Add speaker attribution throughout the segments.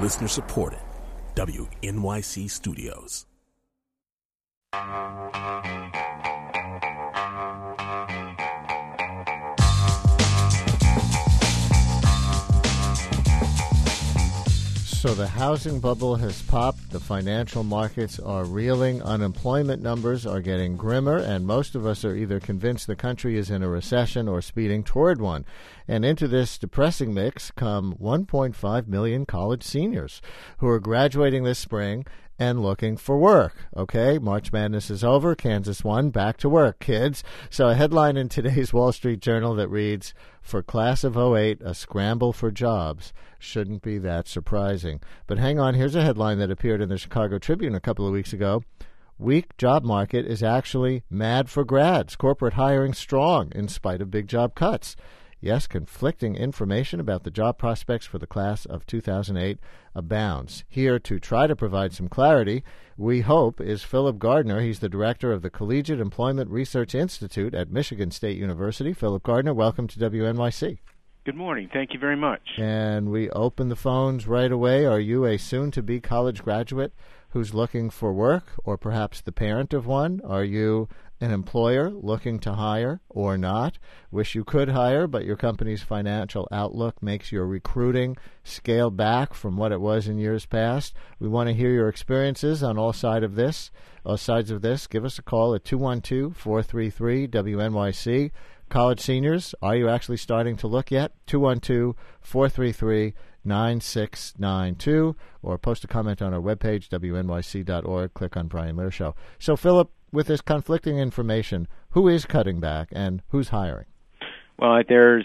Speaker 1: Listener supported. WNYC Studios.
Speaker 2: So the housing bubble has popped, the financial markets are reeling, unemployment numbers are getting grimmer, and most of us are either convinced the country is in a recession or speeding toward one. And into this depressing mix come 1.5 million college seniors who are graduating this spring and looking for work. Okay, March Madness is over. Kansas won. Back to work, kids. So a headline in today's Wall Street Journal that reads, "For class of '08, a scramble for jobs." Shouldn't be that surprising. But hang on, here's a headline that appeared in the Chicago Tribune a couple of weeks ago. Weak job market is actually mad for grads. Corporate hiring strong in spite of big job cuts. Yes, conflicting information about the job prospects for the class of 2008 abounds. Here to try to provide some clarity, we hope, is Philip Gardner. He's the director of the Collegiate Employment Research Institute at Michigan State University. Philip Gardner, welcome to WNYC.
Speaker 3: Good morning. Thank you very much.
Speaker 2: And we open the phones right away. Are you a soon-to-be college graduate who's looking for work, or perhaps the parent of one? Are you an employer looking to hire or not? Wish you could hire, but your company's financial outlook makes your recruiting scale back from what it was in years past. We want to hear your experiences on all sides of this. Give us a call at 212-433-WNYC. College seniors, are you actually starting to look yet? 212-433-9692, or post a comment on our webpage, WNYC.org. Click on Brian Lear Show. So, Philip, with this conflicting information, who is cutting back and who's hiring?
Speaker 3: Well, there's,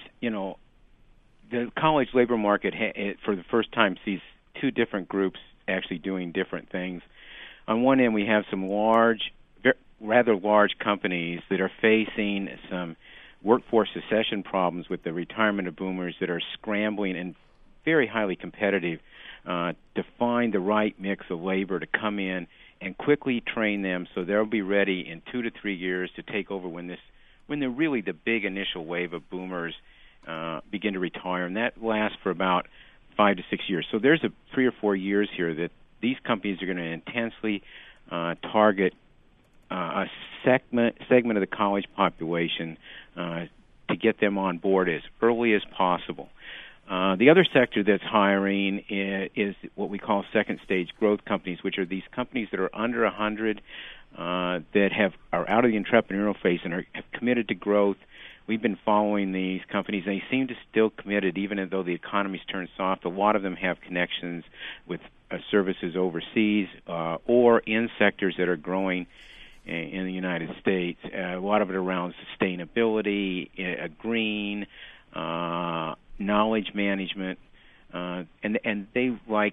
Speaker 3: the college labor market for the first time sees two different groups actually doing different things. On one end, we have some rather large companies that are facing some workforce succession problems with the retirement of boomers that are scrambling and very highly competitive to find the right mix of labor to come in and quickly train them so they'll be ready in 2 to 3 years to take over when the big initial wave of boomers begin to retire, and that lasts for about 5 to 6 years. So there's 3 or 4 years here that these companies are going to intensely target a segment of the college population to get them on board as early as possible. The other sector that's hiring is what we call second-stage growth companies, which are these companies that are under 100 that are out of the entrepreneurial phase and have committed to growth. We've been following these companies. They seem to still committed, even though the economy's turned soft. A lot of them have connections with services overseas or in sectors that are growing in the United States. A lot of it around sustainability, green, knowledge management, and they like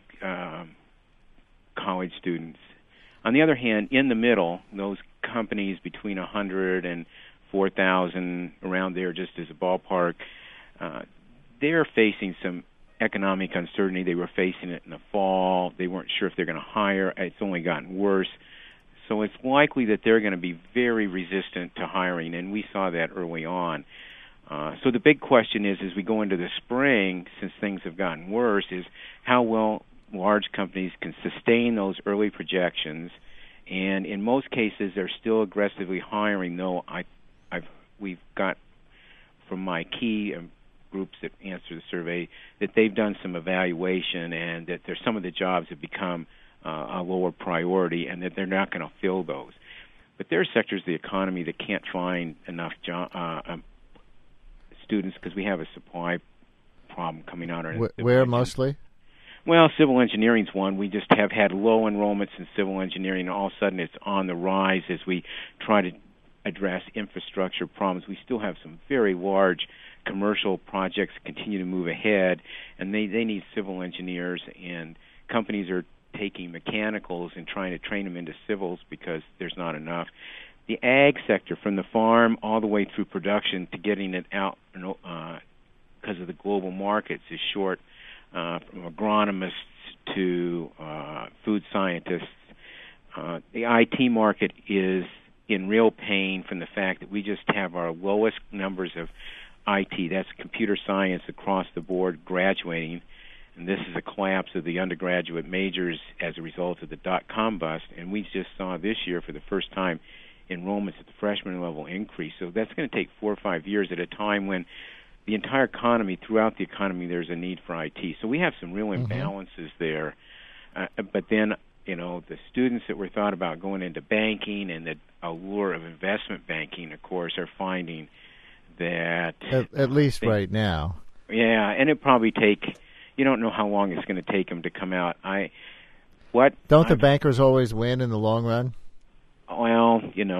Speaker 3: college students. On the other hand, in the middle, those companies between 100 and 4,000, around there just as a ballpark, they're facing some economic uncertainty. They were facing it in the fall. They weren't sure if they're going to hire. It's only gotten worse. So it's likely that they're going to be very resistant to hiring, and we saw that early on. So the big question is, as we go into the spring, since things have gotten worse, is how well large companies can sustain those early projections. And in most cases, they're still aggressively hiring, though we've got from my key groups that answer the survey that they've done some evaluation and that there's some of the jobs have become a lower priority and that they're not going to fill those. But there are sectors of the economy that can't find enough students because we have a supply problem coming out.
Speaker 2: Where mostly?
Speaker 3: Well, civil engineering's one. We just have had low enrollments in civil engineering, and all of a sudden it's on the rise as we try to address infrastructure problems. We still have some very large commercial projects that continue to move ahead, and they need civil engineers, and companies are taking mechanicals and trying to train them into civils because there's not enough. The ag sector, from the farm all the way through production to getting it out because of the global markets, is short, from agronomists to food scientists. The IT market is in real pain from the fact that we just have our lowest numbers of IT, that's computer science across the board, graduating. and this is a collapse of the undergraduate majors as a result of the dot-com bust, and we just saw this year for the first time enrollments at the freshman level increase. So that's going to take 4 or 5 years at a time when the entire economy, throughout the economy, there's a need for IT. So we have some real imbalances there. But then, the students that were thought about going into banking and the allure of investment banking, of course, are finding that...
Speaker 2: At least right now.
Speaker 3: Yeah, and it probably take... You don't know how long it's going to take them to come out.
Speaker 2: Don't the bankers always win in the long run?
Speaker 3: Well,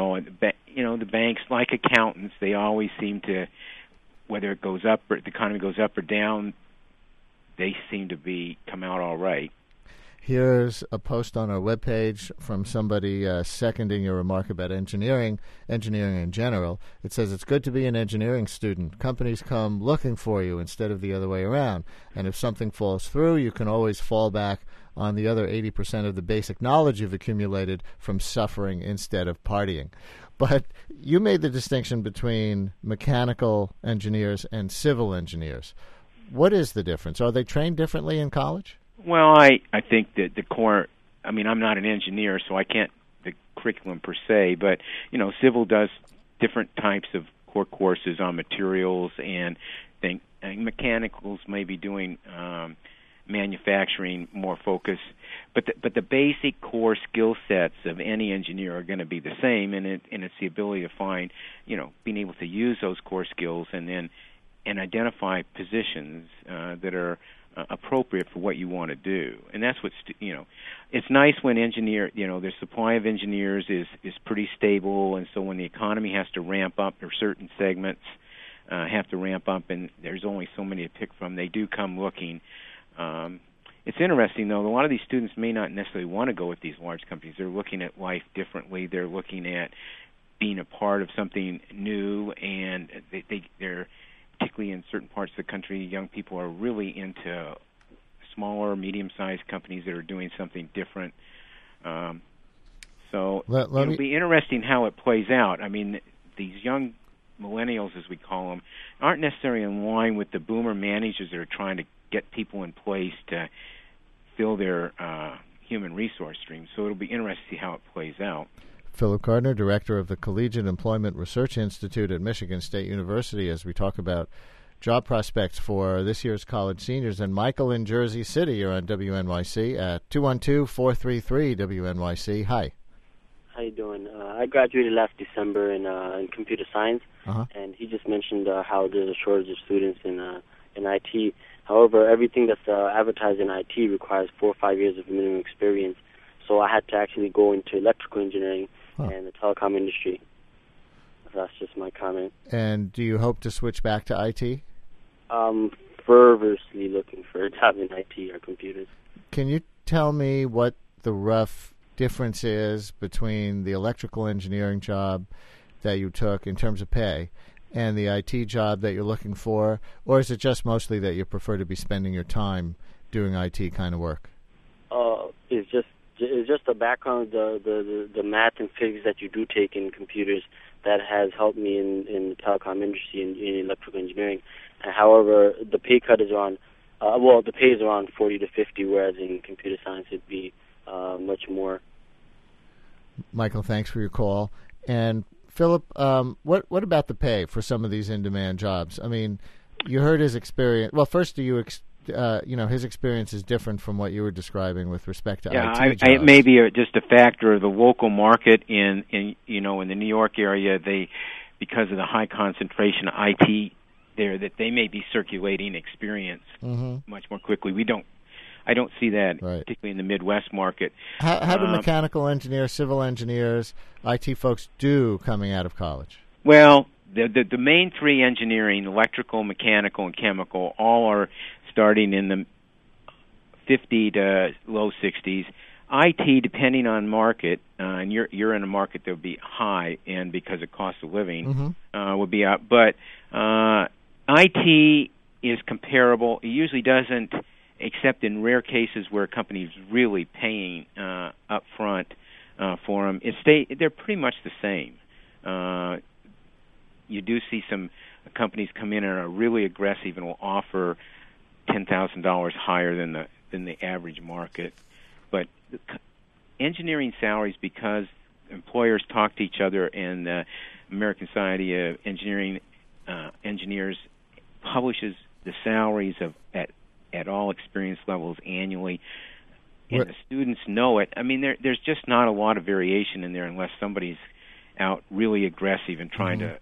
Speaker 3: the banks, like accountants, they always seem to, whether it goes up or the economy goes up or down, they seem to come out all right.
Speaker 2: Here's a post on our webpage from somebody seconding your remark about engineering in general. It says, it's good to be an engineering student. Companies come looking for you instead of the other way around. And if something falls through, you can always fall back on the other 80% of the basic knowledge you've accumulated from suffering instead of partying. But you made the distinction between mechanical engineers and civil engineers. What is the difference? Are they trained differently in college?
Speaker 3: Well, I think that the core, I'm not an engineer, so I can't, the curriculum per se, but, civil does different types of core courses on materials, and mechanicals may be doing manufacturing more focus, but the basic core skill sets of any engineer are going to be the same, and it's the ability to find, being able to use those core skills and identify positions that are appropriate for what you want to do. And that's what's, it's nice when their supply of engineers is pretty stable, and so when the economy has to ramp up, or certain segments have to ramp up, and there's only so many to pick from, they do come looking. It's interesting, though, a lot of these students may not necessarily want to go with these large companies. They're looking at life differently. They're looking at being a part of something new, and they're particularly in certain parts of the country, young people are really into smaller, medium-sized companies that are doing something different. So it'll be interesting how it plays out. These young millennials, as we call them, aren't necessarily in line with the boomer managers that are trying to get people in place to fill their human resource stream. So it'll be interesting to see how it plays out.
Speaker 2: Philip Gardner, director of the Collegiate Employment Research Institute at Michigan State University, as we talk about job prospects for this year's college seniors. And Michael in Jersey City, you're on WNYC at 212-433-WNYC. Hi.
Speaker 4: How you doing? I graduated last December in computer science, and he just mentioned how there's a shortage of students in IT. However, everything that's advertised in IT requires 4 or 5 years of minimum experience. So I had to actually go into electrical engineering and the telecom industry. That's just my comment.
Speaker 2: And do you hope to switch back to IT?
Speaker 4: Fervorously looking for a job in IT or computers.
Speaker 2: Can you tell me what the rough difference is between the electrical engineering job that you took in terms of pay and the IT job that you're looking for? Or is it just mostly that you prefer to be spending your time doing IT kind of work?
Speaker 4: It's just the background, the math and physics that you do take in computers that has helped me in the telecom industry and in electrical engineering. However, the pay cut is around, the pay is around 40 to 50, whereas in computer science it'd be much more.
Speaker 2: Michael, thanks for your call. And Philip, what about the pay for some of these in-demand jobs? You heard his experience. Well, first, his experience is different from what you were describing with respect to IT jobs.
Speaker 3: It may be just a factor of the local market in the New York area. Because of the high concentration of IT there, that they may be circulating experience much more quickly. I don't see that, particularly in the Midwest market.
Speaker 2: How do mechanical engineers, civil engineers, IT folks do coming out of college?
Speaker 3: Well, the main three engineering, electrical, mechanical, and chemical, all are starting in the 50 to low 60s. IT, depending on market, and you're in a market that would be high, and because of cost of living, would be up. But IT is comparable. It usually doesn't, except in rare cases where a company is really paying up front for them. They're pretty much the same. You do see some companies come in and are really aggressive and will offer $10,000 higher than the average market. But engineering salaries, because employers talk to each other, and the American Society of Engineers publishes the salaries at all experience levels annually, and the students know it. I mean, there's just not a lot of variation in there unless somebody's out really aggressive and trying to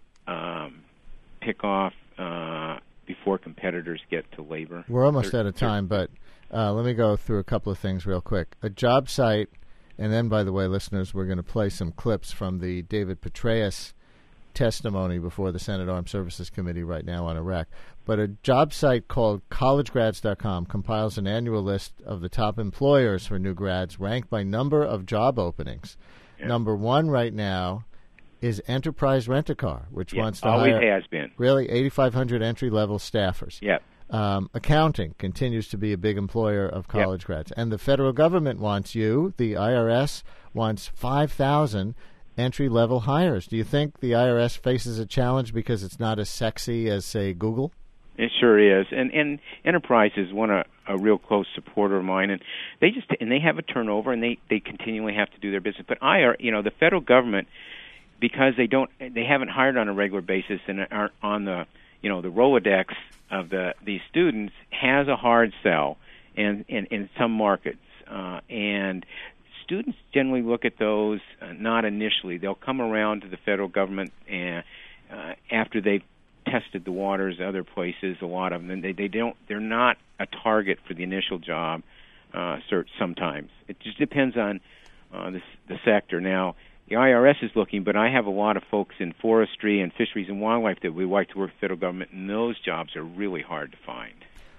Speaker 3: pick off before competitors get to labor.
Speaker 2: We're almost out of time, but let me go through a couple of things real quick. A job site, and then, by the way, listeners, we're going to play some clips from the David Petraeus testimony before the Senate Armed Services Committee right now on Iraq. But a job site called collegegrads.com compiles an annual list of the top employers for new grads ranked by number of job openings. Yeah. Number one right now is Enterprise Rent-A-Car, which wants to
Speaker 3: always
Speaker 2: hire,
Speaker 3: has been,
Speaker 2: really 8,500 entry-level staffers.
Speaker 3: Yeah.
Speaker 2: Accounting continues to be a big employer of college grads. And the federal government wants you, the IRS, wants 5,000 entry-level hires. Do you think the IRS faces a challenge because it's not as sexy as, say, Google?
Speaker 3: It sure is, and Enterprise is a real close supporter of mine, and they have a turnover, and they continually have to do their business. But the federal government, because they haven't hired on a regular basis and aren't on the the Rolodex of these students, has a hard sell, and in some markets, and students generally look at those not initially. They'll come around to the federal government and after they've tested the waters other places. A lot of them, they're not a target for the initial job search. Sometimes it just depends on the sector. Now the IRS is looking, but I have a lot of folks in forestry and fisheries and wildlife that we like to work with the federal government, and those jobs are really hard to find.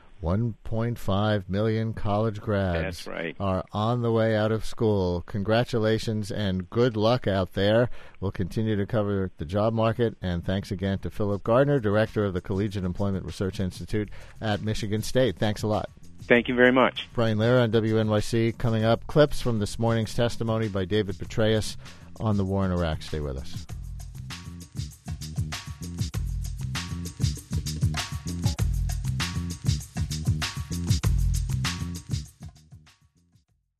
Speaker 2: 1.5 million college grads are on the way out of school. Congratulations and good luck out there. We'll continue to cover the job market, and thanks again to Philip Gardner, Director of the Collegiate Employment Research Institute at Michigan State. Thanks a lot.
Speaker 3: Thank you very much.
Speaker 2: Brian Lehrer on WNYC. Coming up, clips from this morning's testimony by David Petraeus on the war in Iraq. Stay with us.